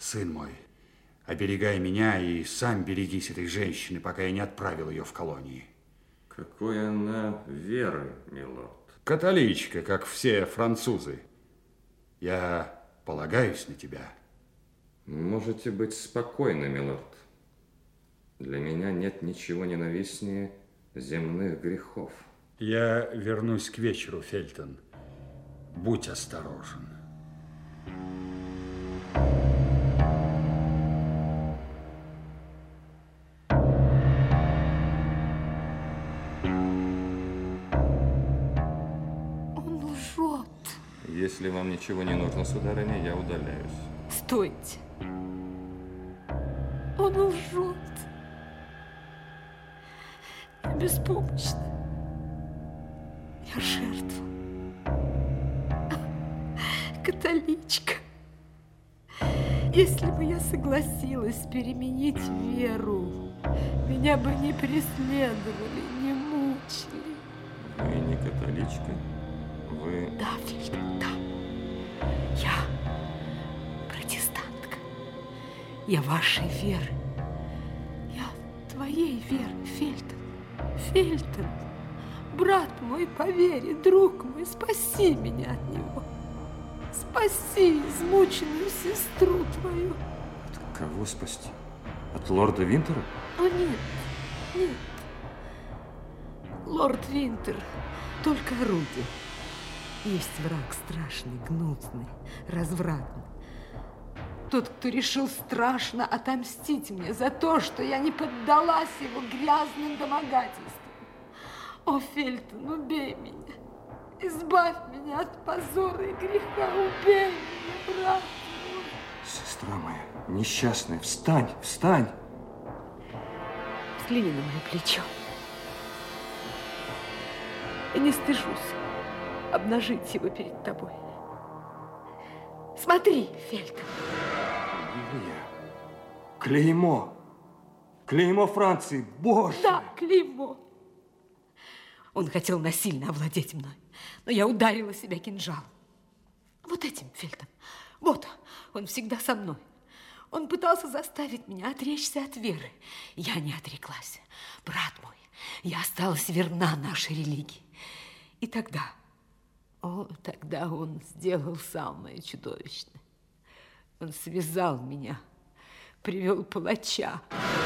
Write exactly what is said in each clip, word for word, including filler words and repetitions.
Сын мой, оберегай меня и сам берегись этой женщины, пока я не отправил ее в колонии. Какой она веры, милорд? Католичка, как все французы. Я полагаюсь на тебя. Можете быть спокойны, милорд. Для меня нет ничего ненавистнее земных грехов. Я вернусь к вечеру, Фельтон. Будь осторожен. Он лжет. Если вам ничего не нужно, сударыня, я удаляюсь. Стойте. Он лжет. Я беспомощна. Я жертва. Католичка. Если бы я согласилась переменить веру, меня бы не преследовали, не мучили. Вы не католичка? Вы... Да, Фельтон, да. Я протестантка. Я вашей веры. Я твоей веры, Фельтон. Фельтон, брат мой по вере, друг мой, спаси меня от него. Спаси измученную сестру твою. От кого спасти? От лорда Винтера? О, нет, нет. Лорд Винтер только орудие. Есть враг страшный, гнусный, развратный. Тот, кто решил страшно отомстить мне за то, что я не поддалась его грязным домогательствам. О, Фельтон, убей меня. Избавь меня от позора и греха. Убей меня, брат мой. Сестра моя, несчастная, встань, встань. Взгляни на мое плечо. Я не стыжусь обнажить его перед тобой. Смотри, Фельтон. Лилия, клеймо. Клеймо Франции, Боже! Да, клеймо. Он хотел насильно овладеть мной, но я ударила себя кинжалом. Вот этим, Фельтон. Вот, он всегда со мной. Он пытался заставить меня отречься от веры. Я не отреклась. Брат мой, я осталась верна нашей религии. И тогда, о, тогда он сделал самое чудовищное. Он связал меня, привел палача.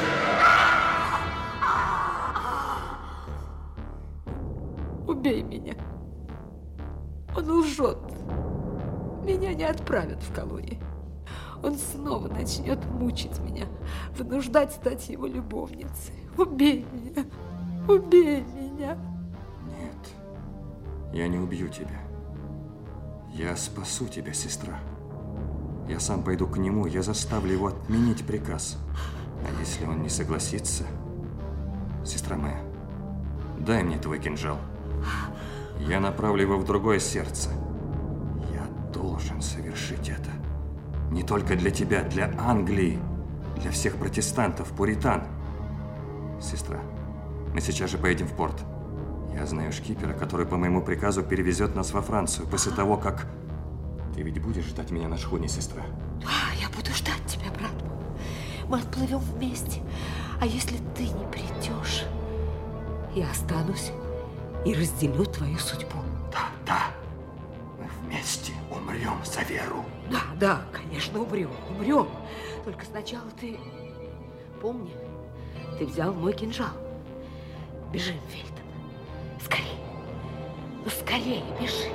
Убей меня. Он лжет. Меня не отправят в колонию. Он снова начнет мучить меня, вынуждать стать его любовницей. Убей меня. Убей меня. Нет, я не убью тебя. Я спасу тебя, сестра. Я сам пойду к нему, я заставлю его отменить приказ. А если он не согласится... Сестра моя, дай мне твой кинжал. Я направлю его в другое сердце. Я должен совершить это. Не только для тебя, для Англии, для всех протестантов, пуритан. Сестра, мы сейчас же поедем в порт. Я знаю шкипера, который по моему приказу перевезет нас во Францию после того, как... Ты ведь будешь ждать меня на шхуне, сестра? Да, я буду ждать тебя, брат мой. Мы отплывем вместе. А если ты не придешь, я останусь и разделю твою судьбу. Да, да. Мы вместе умрем за веру. Да, да, конечно, умрем, умрем. Только сначала ты... Помни, ты взял мой кинжал. Бежим, Фельтон. Скорее. Ну, скорее, бежи.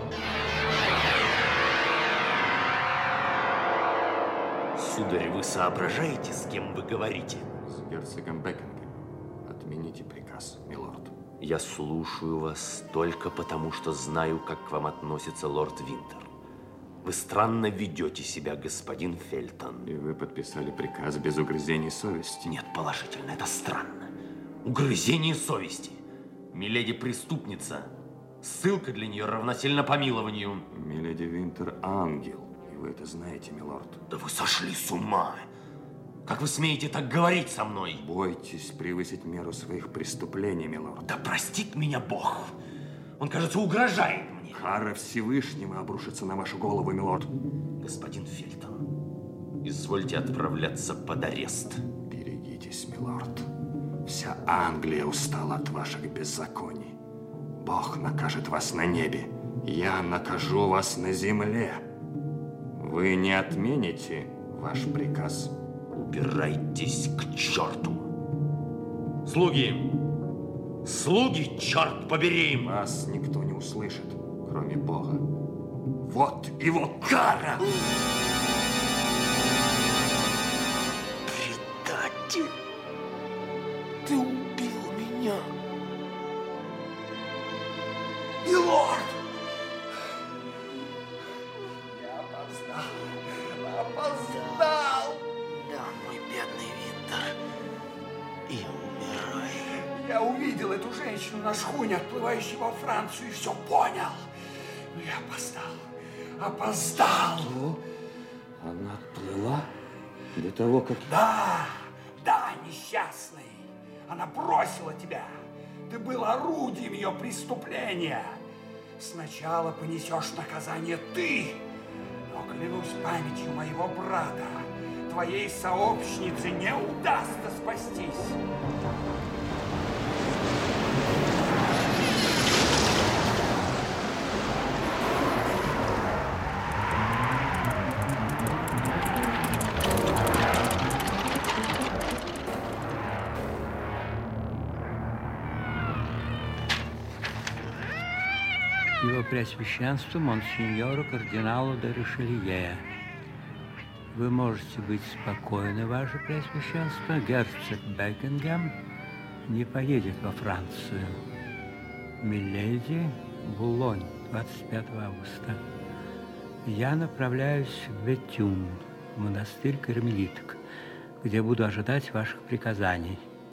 Сударь, вы соображаете, с кем вы говорите? С герцогом Бекингем. Отмените приказ, милорд. Я слушаю вас только потому, что знаю, как к вам относится лорд Винтер. Вы странно ведете себя, господин Фельтон. И вы подписали приказ без угрызений совести? Нет, положительно, это странно. Угрызение совести. Миледи преступница. Ссылка для нее равносильно помилованию. Миледи Винтер ангел. И вы это знаете, милорд. Да вы сошли с ума. Как вы смеете так говорить со мной? Бойтесь превысить меру своих преступлений, милорд. Да простит меня Бог. Он, кажется, угрожает мне. Кара Всевышнего обрушится на вашу голову, милорд. Господин Фельтон, Извольте отправляться под арест. Берегитесь, милорд. Вся Англия устала от ваших беззаконий. Бог накажет вас на небе. Я накажу вас на земле. Вы не отмените ваш приказ? Убирайтесь к черту. Слуги! Слуги, черт побери! Вас никто не услышит, кроме Бога. Вот его кара! Предатель! Ты убил меня! Милорд! Я опоздал! Опоздал! Да, мой бедный Винтер, я умираю. Я увидел эту женщину на шхуне, отплывающей во Францию, и все понял. Но я опоздал. Опоздал! Что? Она отплыла до того, как... Да, да, несчастный. Она бросила тебя. Ты был орудием ее преступления. Сначала понесешь наказание ты, но, клянусь памятью моего брата, твоей сообщнице не удастся спастись. Его Преосвященству, монсеньору кардиналу де Ришелье. Вы можете быть спокойны, Ваше Преосвященство. Герцог Бекингем не поедет во Францию. Миледи, Булонь, двадцать пятого августа. Я направляюсь в Бетюн, в монастырь кармелиток, где буду ожидать ваших приказаний.